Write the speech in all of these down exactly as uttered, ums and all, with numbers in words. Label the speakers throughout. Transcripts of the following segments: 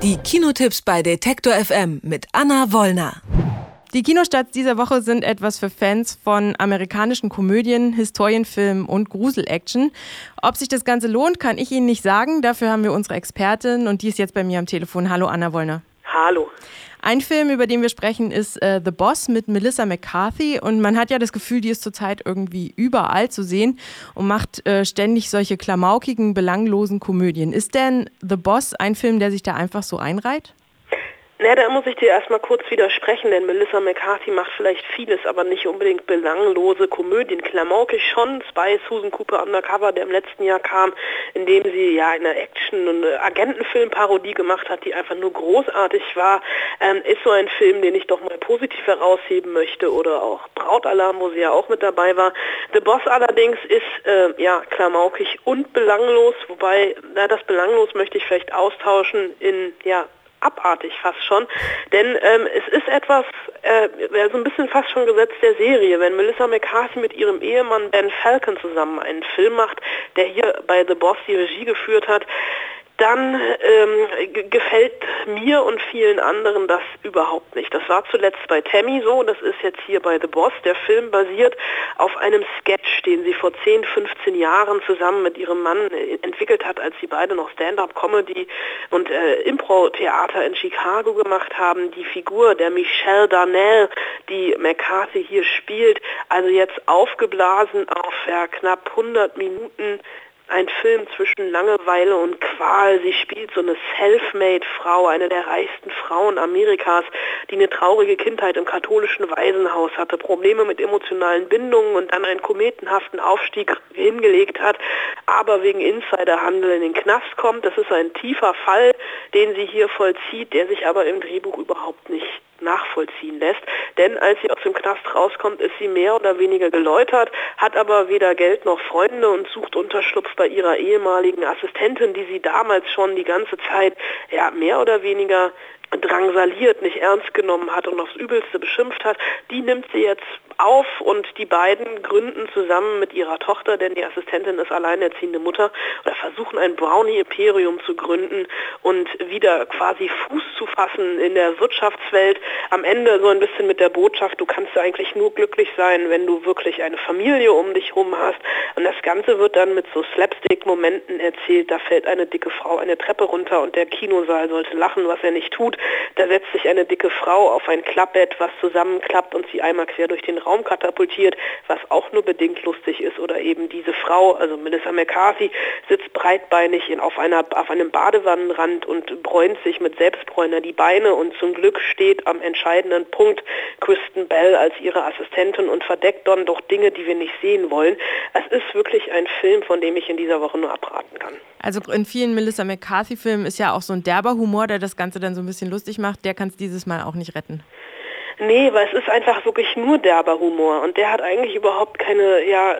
Speaker 1: Die Kinotipps bei Detektor F M mit Anna Wollner.
Speaker 2: Die Kinostarts dieser Woche sind etwas für Fans von amerikanischen Komödien, Historienfilmen und Grusel-Action. Ob sich das Ganze lohnt, kann ich Ihnen nicht sagen. Dafür haben wir unsere Expertin und die ist jetzt bei mir am Telefon. Hallo Anna Wollner.
Speaker 3: Hallo.
Speaker 2: Ein Film, über den wir sprechen, ist äh, The Boss mit Melissa McCarthy. Und man hat ja das Gefühl, die ist zurzeit irgendwie überall zu sehen und macht äh, ständig solche klamaukigen, belanglosen Komödien. Ist denn The Boss ein Film, der sich da einfach so einreiht?
Speaker 3: Na, da muss ich dir erstmal kurz widersprechen, denn Melissa McCarthy macht vielleicht vieles, aber nicht unbedingt belanglose Komödien. Klamaukig schon, Spy, Susan Cooper Undercover, der im letzten Jahr kam, in dem sie ja eine Action- und eine Agentenfilm-Parodie gemacht hat, die einfach nur großartig war, ähm, ist so ein Film, den ich doch mal positiv herausheben möchte, oder auch Brautalarm, wo sie ja auch mit dabei war. The Boss allerdings ist äh, ja klamaukig und belanglos, wobei, na, das belanglos möchte ich vielleicht austauschen in, ja, abartig fast schon, denn ähm, es ist etwas, äh, so ein bisschen fast schon Gesetz der Serie, wenn Melissa McCarthy mit ihrem Ehemann Ben Falcon zusammen einen Film macht, der hier bei The Boss die Regie geführt hat, dann ähm, g- gefällt mir und vielen anderen das überhaupt nicht. Das war zuletzt bei Tammy so, das ist jetzt hier bei The Boss. Der Film basiert auf einem Sketch, den sie vor zehn, fünfzehn Jahren zusammen mit ihrem Mann äh, entwickelt hat, als sie beide noch Stand-up-Comedy und äh, Impro-Theater in Chicago gemacht haben. Die Figur der Michelle Darnell, die McCarthy hier spielt, also jetzt aufgeblasen auf ja, knapp hundert Minuten, ein Film zwischen Langeweile und Qual. Sie spielt so eine Self-Made-Frau, eine der reichsten Frauen Amerikas, die eine traurige Kindheit im katholischen Waisenhaus hatte, Probleme mit emotionalen Bindungen und dann einen kometenhaften Aufstieg hingelegt hat, aber wegen Insiderhandel in den Knast kommt. Das ist ein tiefer Fall, den sie hier vollzieht, der sich aber im Drehbuch überhaupt nicht nachvollziehen lässt, denn als sie aus dem Knast rauskommt, ist sie mehr oder weniger geläutert, hat aber weder Geld noch Freunde und sucht Unterschlupf bei ihrer ehemaligen Assistentin, die sie damals schon die ganze Zeit ja mehr oder weniger drangsaliert, nicht ernst genommen hat und aufs Übelste beschimpft hat. Die nimmt sie jetzt auf und die beiden gründen zusammen mit ihrer Tochter, denn die Assistentin ist alleinerziehende Mutter, oder versuchen ein Brownie-Imperium zu gründen und wieder quasi Fuß zu fassen in der Wirtschaftswelt. Am Ende so ein bisschen mit der Botschaft, du kannst eigentlich nur glücklich sein, wenn du wirklich eine Familie um dich herum hast. Und das Ganze wird dann mit so Slapstick-Momenten erzählt. Da fällt eine dicke Frau eine Treppe runter und der Kinosaal sollte lachen, was er nicht tut. Da setzt sich eine dicke Frau auf ein Klappbett, was zusammenklappt und sie einmal quer durch den Raum katapultiert, was auch nur bedingt lustig ist. Oder eben diese Frau, also Melissa McCarthy, sitzt breitbeinig in, auf, einer, auf einem Badewannenrand und bräunt sich mit Selbstbräuner die Beine, und zum Glück steht am entscheidenden Punkt Kristen Bell als ihre Assistentin und verdeckt dann doch Dinge, die wir nicht sehen wollen. Es ist wirklich ein Film, von dem ich in dieser Woche nur abraten kann.
Speaker 2: Also in vielen Melissa McCarthy-Filmen ist ja auch so ein derber Humor, der das Ganze dann so ein bisschen lustig macht. Der kann es dieses Mal auch nicht retten.
Speaker 3: Nee, weil es ist einfach wirklich nur derber Humor, und der hat eigentlich überhaupt keine, ja,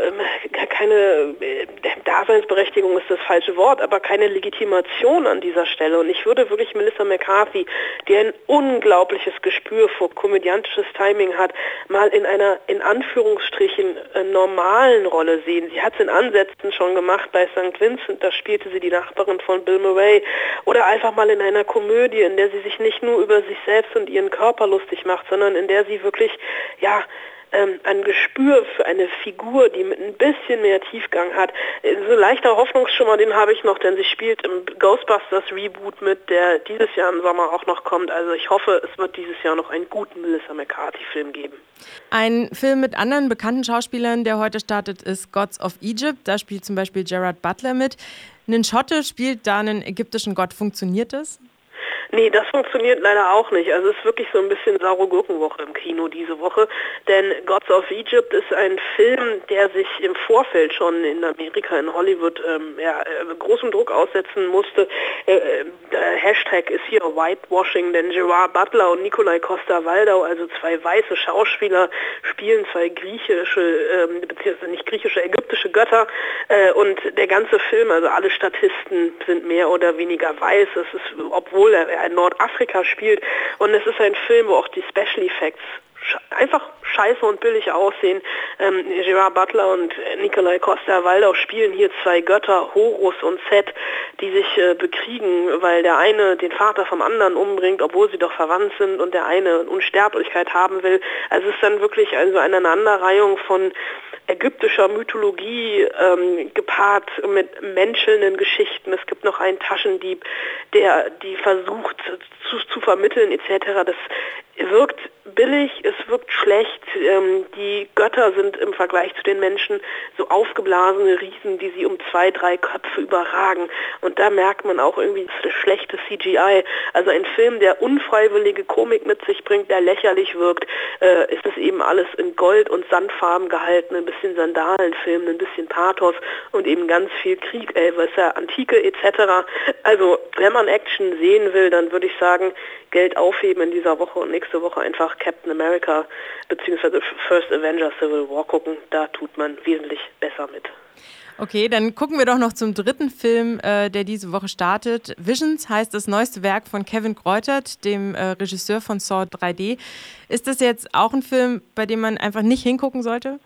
Speaker 3: keine äh, Daseinsberechtigung ist das falsche Wort, aber keine Legitimation an dieser Stelle. Und ich würde wirklich Melissa McCarthy, die ein unglaubliches Gespür für komödiantisches Timing hat, mal in einer, in Anführungsstrichen, äh, normalen Rolle sehen. Sie hat es in Ansätzen schon gemacht bei Sankt Vincent, da spielte sie die Nachbarin von Bill Murray, oder einfach mal in einer Komödie, in der sie sich nicht nur über sich selbst und ihren Körper lustig macht, sondern in der sie wirklich, ja, ähm, ein Gespür für eine Figur, die mit ein bisschen mehr Tiefgang hat. So ein leichter Hoffnungsschimmer, den habe ich noch, denn sie spielt im Ghostbusters Reboot mit, der dieses Jahr im Sommer auch noch kommt. Also ich hoffe, es wird dieses Jahr noch einen guten Melissa McCarthy-Film geben.
Speaker 2: Ein Film mit anderen bekannten Schauspielern, der heute startet, ist Gods of Egypt. Da spielt zum Beispiel Gerard Butler mit. Ein Schotte spielt da einen ägyptischen Gott. Funktioniert das?
Speaker 3: Nee, das funktioniert leider auch nicht. Also es ist wirklich so ein bisschen saure Gurkenwoche im Kino diese Woche, denn Gods of Egypt ist ein Film, der sich im Vorfeld schon in Amerika, in Hollywood, ähm, ja, großem Druck aussetzen musste. Äh, der Hashtag ist hier Whitewashing, denn Gerard Butler und Nikolai Coster-Waldau, also zwei weiße Schauspieler, spielen zwei griechische, ähm, beziehungsweise nicht griechische, ägyptische Götter, äh, und der ganze Film, also alle Statisten sind mehr oder weniger weiß. Es ist, obwohl er in Nordafrika spielt, und es ist ein Film, wo auch die Special Effects einfach scheiße und billig aussehen. Ähm, Gerard Butler und Nikolai Coster-Waldau spielen hier zwei Götter, Horus und Set, die sich äh, bekriegen, weil der eine den Vater vom anderen umbringt, obwohl sie doch verwandt sind, und der eine Unsterblichkeit haben will. Also es ist dann wirklich also eine Aneinanderreihung von ägyptischer Mythologie ähm, gepaart mit menschelnden Geschichten. Es gibt noch einen Taschendieb, der die versucht zu, zu vermitteln et cetera. Das wirkt billig, es wirkt schlecht. Ähm, die Götter sind im Vergleich zu den Menschen so aufgeblasene Riesen, die sie um zwei, drei Köpfe überragen. Und da merkt man auch irgendwie das schlechte C G I. Also ein Film, der unfreiwillige Komik mit sich bringt, der lächerlich wirkt, äh, ist es eben alles in Gold- und Sandfarben gehalten, ein bisschen Sandalenfilm, ein bisschen Pathos und eben ganz viel Krieg, Elvis, Antike et cetera. Also wenn man Action sehen will, dann würde ich sagen, Geld aufheben in dieser Woche und nächste Woche einfach Captain America bzw. First Avenger Civil War gucken. Da tut man wesentlich besser mit.
Speaker 2: Okay, dann gucken wir doch noch zum dritten Film, äh, der diese Woche startet. Visions heißt das neueste Werk von Kevin Greutert, dem äh, Regisseur von Saw drei D. Ist das jetzt auch ein Film, bei dem man einfach nicht hingucken sollte?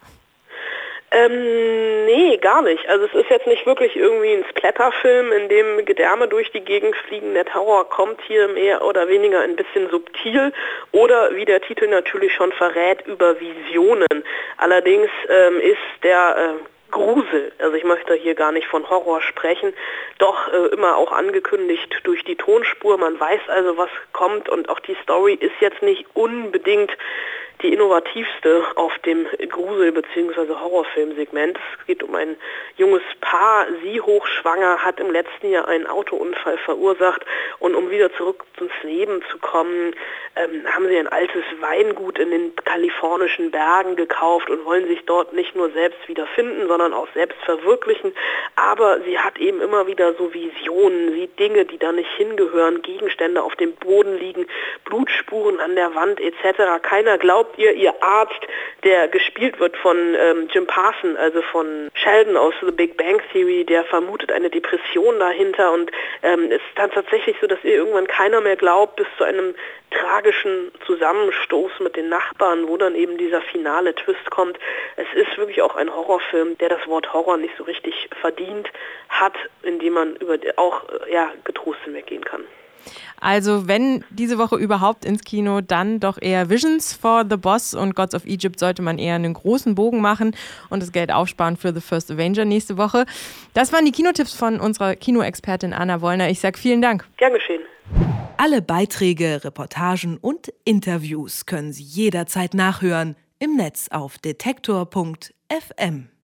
Speaker 3: Ähm, nee, gar nicht. Also es ist jetzt nicht wirklich irgendwie ein Splatterfilm, in dem Gedärme durch die Gegend fliegen. Der Terror kommt hier mehr oder weniger ein bisschen subtil oder, wie der Titel natürlich schon verrät, über Visionen. Allerdings ähm, ist der äh, Grusel, also ich möchte hier gar nicht von Horror sprechen, doch äh, immer auch angekündigt durch die Tonspur. Man weiß also, was kommt, und auch die Story ist jetzt nicht unbedingt die innovativste auf dem Grusel- bzw. Horrorfilmsegment. Es geht um ein junges Paar. Sie, hochschwanger, hat im letzten Jahr einen Autounfall verursacht, und um wieder zurück ins Leben zu kommen, ähm, haben sie ein altes Weingut in den kalifornischen Bergen gekauft und wollen sich dort nicht nur selbst wiederfinden, sondern auch selbst verwirklichen. Aber sie hat eben immer wieder so Visionen, sieht Dinge, die da nicht hingehören, Gegenstände auf dem Boden liegen, Blutspuren an der Wand et cetera. Keiner glaubt ihr, ihr Arzt, der gespielt wird von ähm, Jim Parsons, also von Sheldon aus The Big Bang Theory, der vermutet eine Depression dahinter, und ähm, es ist dann tatsächlich so, dass ihr irgendwann keiner mehr glaubt, bis zu einem tragischen Zusammenstoß mit den Nachbarn, wo dann eben dieser finale Twist kommt. Es ist wirklich auch ein Horrorfilm, der das Wort Horror nicht so richtig verdient hat, indem man über auch ja, getrost hinweggehen kann.
Speaker 2: Also wenn diese Woche überhaupt ins Kino, dann doch eher Visions. For The Boss und Gods of Egypt sollte man eher einen großen Bogen machen und das Geld aufsparen für The First Avenger nächste Woche. Das waren die Kinotipps von unserer Kinoexpertin Anna Wollner. Ich sage vielen Dank.
Speaker 3: Gern geschehen.
Speaker 1: Alle Beiträge, Reportagen und Interviews können Sie jederzeit nachhören im Netz auf detektor punkt f m.